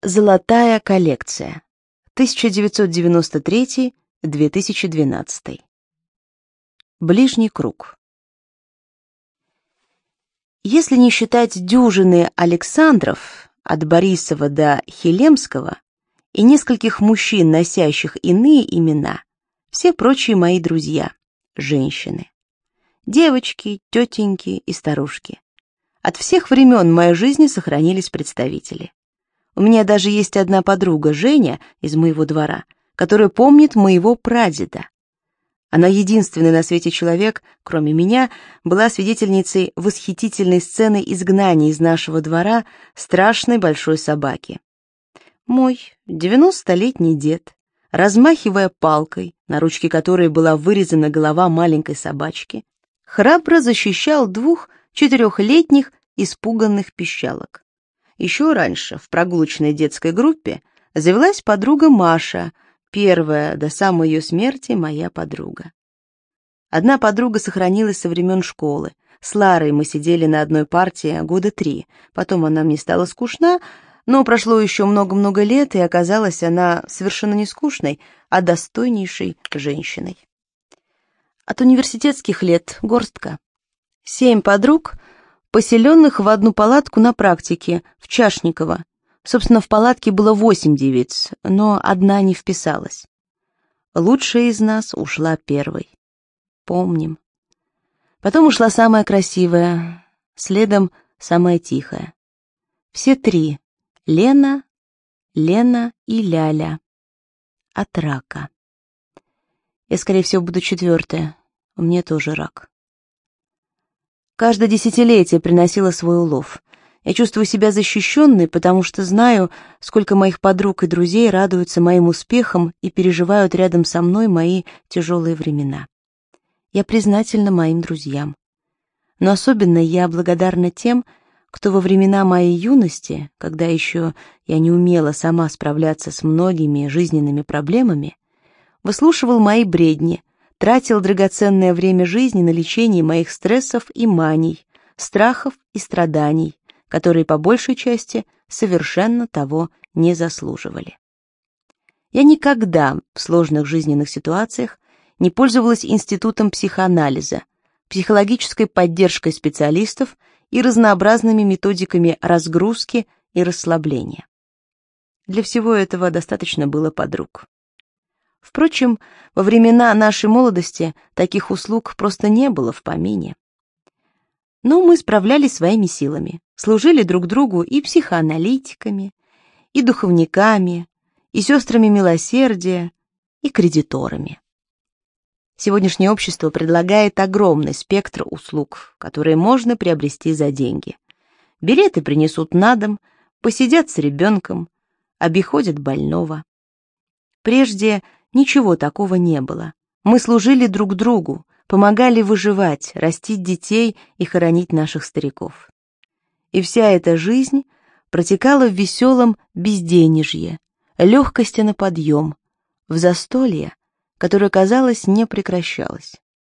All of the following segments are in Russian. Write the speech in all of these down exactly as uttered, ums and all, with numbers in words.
Золотая коллекция. тысяча девятьсот девяносто третий — две тысячи двенадцатый. Ближний круг. Если не считать дюжины Александров, от Борисова до Хелемского, и нескольких мужчин, носящих иные имена, все прочие мои друзья — женщины. Девочки, тетеньки и старушки. От всех времен моей жизни сохранились представители. У меня даже есть одна подруга, Женя, из моего двора, которая помнит моего прадеда. Она единственный на свете человек, кроме меня, была свидетельницей восхитительной сцены изгнания из нашего двора страшной большой собаки. Мой девяностолетний дед, размахивая палкой, на ручке которой была вырезана голова маленькой собачки, храбро защищал двух четырехлетних испуганных пищалок. Еще раньше в прогулочной детской группе завелась подруга Маша, первая до самой ее смерти моя подруга. Одна подруга сохранилась со времен школы. С Ларой мы сидели на одной партии года три. Потом она мне стала скучна, но прошло еще много-много лет, и оказалась она совершенно не скучной, а достойнейшей женщиной. От университетских лет горстка. Семь подруг, поселенных в одну палатку на практике в Чашниково. Собственно, в палатке было восемь девиц, но одна не вписалась. Лучшая из нас ушла первой. Помним. Потом ушла самая красивая, следом самая тихая. Все три — Лена, Лена и Ляля. От рака. Я, скорее всего, буду четвертая. У меня тоже рак. Каждое десятилетие приносило свой улов. Я чувствую себя защищенной, потому что знаю, сколько моих подруг и друзей радуются моим успехам и переживают рядом со мной мои тяжелые времена. Я признательна моим друзьям. Но особенно я благодарна тем, кто во времена моей юности, когда еще я не умела сама справляться с многими жизненными проблемами, выслушивал мои бредни, тратил драгоценное время жизни на лечение моих стрессов и маний, страхов и страданий, которые по большей части совершенно того не заслуживали. Я никогда в сложных жизненных ситуациях не пользовалась институтом психоанализа, психологической поддержкой специалистов и разнообразными методиками разгрузки и расслабления. Для всего этого достаточно было подруг. Впрочем, во времена нашей молодости таких услуг просто не было в помине. Но мы справлялись своими силами, служили друг другу и психоаналитиками, и духовниками, и сестрами милосердия, и кредиторами. Сегодняшнее общество предлагает огромный спектр услуг, которые можно приобрести за деньги. Билеты принесут на дом, посидят с ребенком, обиходят больного. Прежде ничего такого не было. Мы служили друг другу, помогали выживать, растить детей и хоронить наших стариков. И вся эта жизнь протекала в веселом безденежье, легкости на подъем, в застолье, которое, казалось, не прекращалось.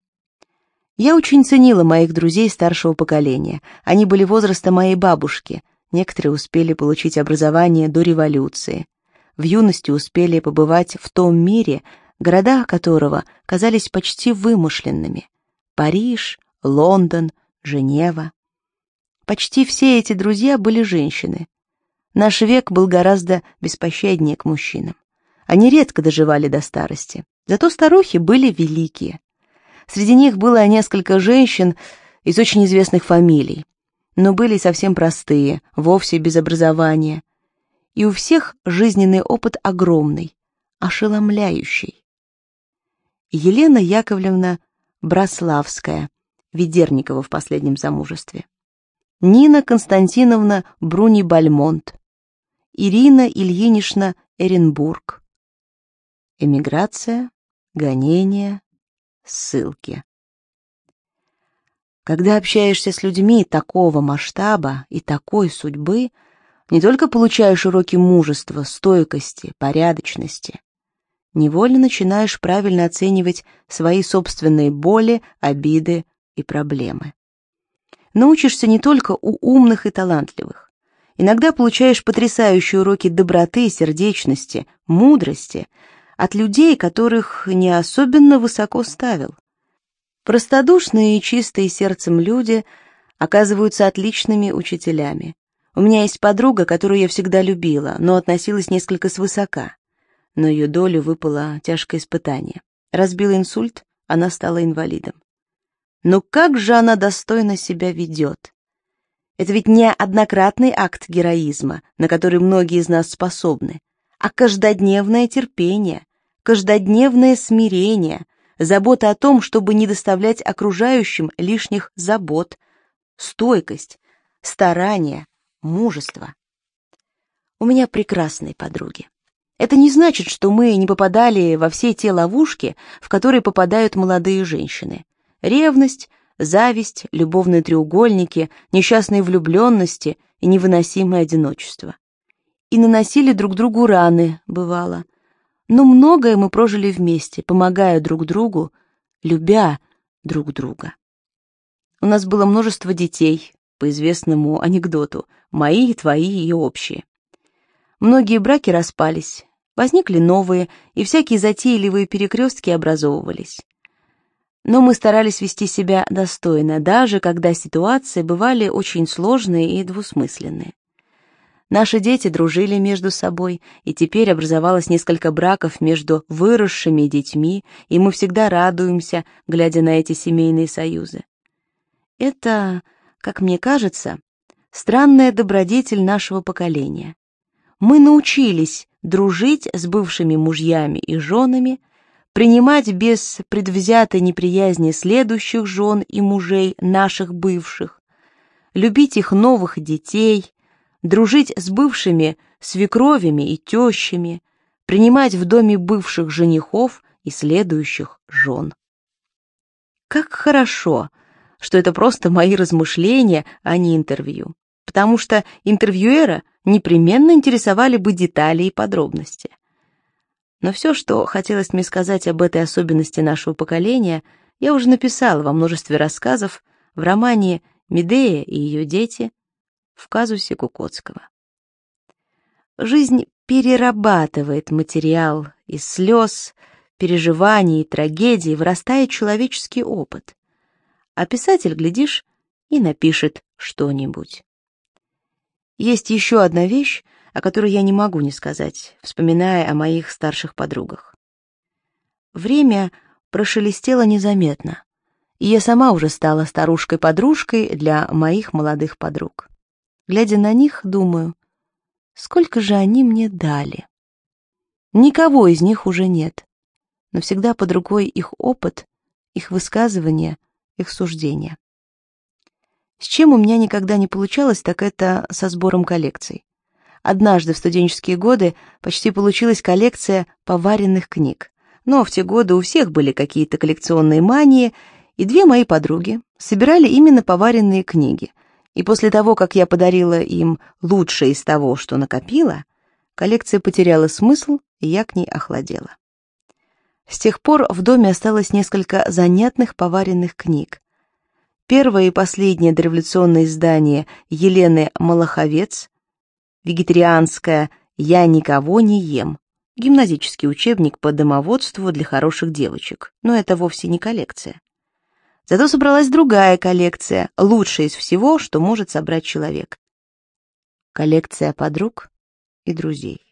Я очень ценила моих друзей старшего поколения. Они были возраста моей бабушки, некоторые успели получить образование до революции. В юности успели побывать в том мире, города которого казались почти вымышленными. Париж, Лондон, Женева. Почти все эти друзья были женщины. Наш век был гораздо беспощаднее к мужчинам. Они редко доживали до старости. Зато старухи были великие. Среди них было несколько женщин из очень известных фамилий, но были совсем простые, вовсе без образования. И у всех жизненный опыт огромный, ошеломляющий. Елена Яковлевна Браславская, Ведерникова в последнем замужестве. Нина Константиновна Бруни-Бальмонт. Ирина Ильинична Эренбург. Эмиграция, гонения, ссылки. Когда общаешься с людьми такого масштаба и такой судьбы, не только получаешь уроки мужества, стойкости, порядочности, невольно начинаешь правильно оценивать свои собственные боли, обиды и проблемы. Научишься не только у умных и талантливых. Иногда получаешь потрясающие уроки доброты, сердечности, мудрости от людей, которых не особенно высоко ставил. Простодушные и чистые сердцем люди оказываются отличными учителями. У меня есть подруга, которую я всегда любила, но относилась несколько свысока. На ее долю выпало тяжкое испытание. Разбил инсульт, она стала инвалидом. Но как же она достойно себя ведет? Это ведь не однократный акт героизма, на который многие из нас способны, а каждодневное терпение, каждодневное смирение, забота о том, чтобы не доставлять окружающим лишних забот, стойкость, старание, мужество. У меня прекрасные подруги. Это не значит, что мы не попадали во все те ловушки, в которые попадают молодые женщины. Ревность, зависть, любовные треугольники, несчастные влюбленности и невыносимое одиночество. И наносили друг другу раны, бывало. Но многое мы прожили вместе, помогая друг другу, любя друг друга. У нас было множество детей, по известному анекдоту, мои, твои и общие. Многие браки распались, возникли новые, и всякие затейливые перекрестки образовывались. Но мы старались вести себя достойно, даже когда ситуации бывали очень сложные и двусмысленные. Наши дети дружили между собой, и теперь образовалось несколько браков между выросшими детьми, и мы всегда радуемся, глядя на эти семейные союзы. Это, как мне кажется, странная добродетель нашего поколения. Мы научились дружить с бывшими мужьями и женами, принимать без предвзятой неприязни следующих жен и мужей наших бывших, любить их новых детей, дружить с бывшими свекровями и тещами, принимать в доме бывших женихов и следующих жен. Как хорошо, что это просто мои размышления, а не интервью, потому что интервьюера непременно интересовали бы детали и подробности. Но все, что хотелось мне сказать об этой особенности нашего поколения, я уже написала во множестве рассказов в романе «Медея и ее дети», в казусе Кукоцкого. Жизнь перерабатывает материал из слез, переживаний и трагедий, вырастает человеческий опыт. А писатель, глядишь, и напишет что-нибудь. Есть еще одна вещь, о которой я не могу не сказать, вспоминая о моих старших подругах. Время прошелестело незаметно, и я сама уже стала старушкой-подружкой для моих молодых подруг. Глядя на них, думаю, сколько же они мне дали. Никого из них уже нет, но всегда под рукой их опыт, их высказывания, их суждения. С чем у меня никогда не получалось, так это со сбором коллекций. Однажды в студенческие годы почти получилась коллекция поваренных книг. Но в те годы у всех были какие-то коллекционные мании, и две мои подруги собирали именно поваренные книги. И после того, как я подарила им лучшее из того, что накопила, коллекция потеряла смысл, и я к ней охладела. С тех пор в доме осталось несколько занятных поваренных книг. Первое и последнее дореволюционное издание Елены Малаховец, вегетарианское «Я никого не ем», гимназический учебник по домоводству для хороших девочек, но это вовсе не коллекция. Зато собралась другая коллекция, лучшая из всего, что может собрать человек. Коллекция подруг и друзей.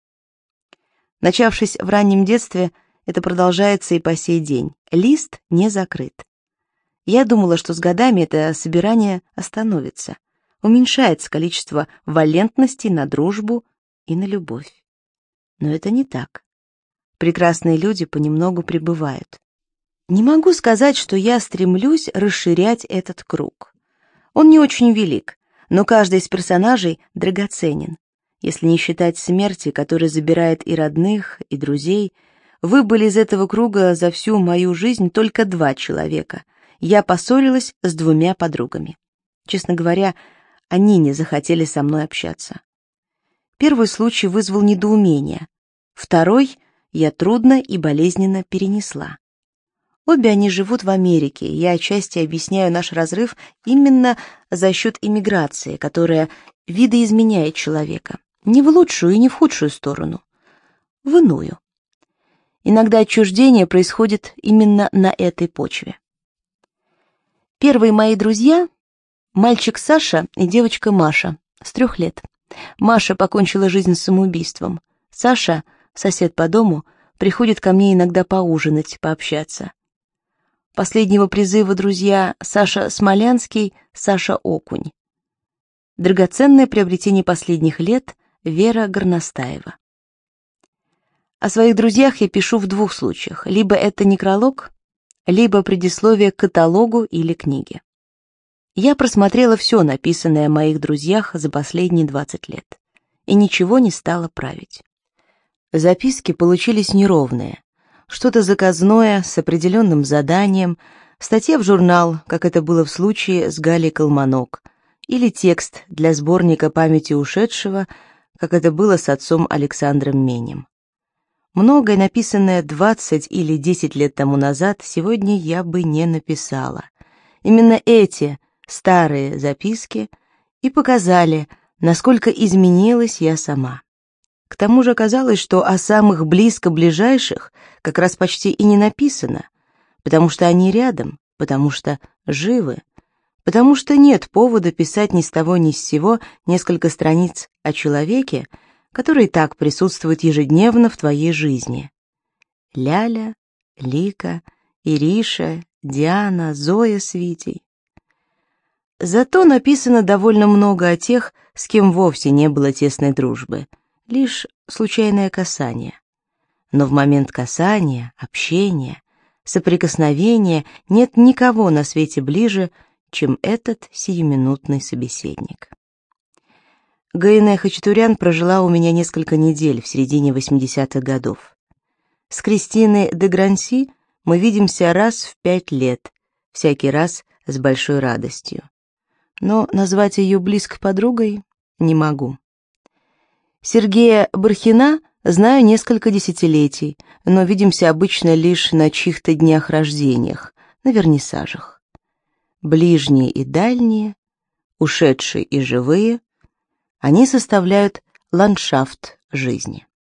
Начавшись в раннем детстве, это продолжается и по сей день. Лист не закрыт. Я думала, что с годами это собирание остановится, уменьшается количество валентностей на дружбу и на любовь. Но это не так. Прекрасные люди понемногу прибывают. Не могу сказать, что я стремлюсь расширять этот круг. Он не очень велик, но каждый из персонажей драгоценен. Если не считать смерти, которая забирает и родных, и друзей, выбыли из этого круга за всю мою жизнь только два человека. Я поссорилась с двумя подругами. Честно говоря, они не захотели со мной общаться. Первый случай вызвал недоумение. Второй я трудно и болезненно перенесла. Обе они живут в Америке, и я отчасти объясняю наш разрыв именно за счет иммиграции, которая видоизменяет человека. Не в лучшую и не в худшую сторону, в иную. Иногда отчуждение происходит именно на этой почве. Первые мои друзья — мальчик Саша и девочка Маша, с трех лет. Маша покончила жизнь самоубийством. Саша, сосед по дому, приходит ко мне иногда поужинать, пообщаться. Последнего призыва друзья Саша Смолянский, Саша Окунь. Драгоценное приобретение последних лет Вера Горностаева. О своих друзьях я пишу в двух случаях. Либо это некролог, либо предисловие к каталогу или книге. Я просмотрела все написанное о моих друзьях за последние двадцать лет, и ничего не стала править. Записки получились неровные. Что-то заказное, с определенным заданием, статья в журнал, как это было в случае с Галей Колманок, или текст для сборника памяти ушедшего, как это было с отцом Александром Менем. Многое, написанное двадцать или десять лет тому назад, сегодня я бы не написала. Именно эти старые записки и показали, насколько изменилась я сама. К тому же оказалось, что о самых близко ближайших как раз почти и не написано, потому что они рядом, потому что живы, потому что нет повода писать ни с того ни с сего несколько страниц о человеке, который так присутствует ежедневно в твоей жизни. Ляля, Лика, Ириша, Диана, Зоя с Витей. Зато написано довольно много о тех, с кем вовсе не было тесной дружбы, лишь случайное касание. Но в момент касания, общения, соприкосновения нет никого на свете ближе, чем этот сиюминутный собеседник. Гаине Хачатурян прожила у меня несколько недель в середине восьмидесятых годов. С Кристиной де Гранси мы видимся раз в пять лет, всякий раз с большой радостью. Но назвать ее близкой подругой не могу. Сергея Бархина знаю несколько десятилетий, но видимся обычно лишь на чьих-то днях рождениях, на вернисажах. Ближние и дальние, ушедшие и живые, они составляют ландшафт жизни.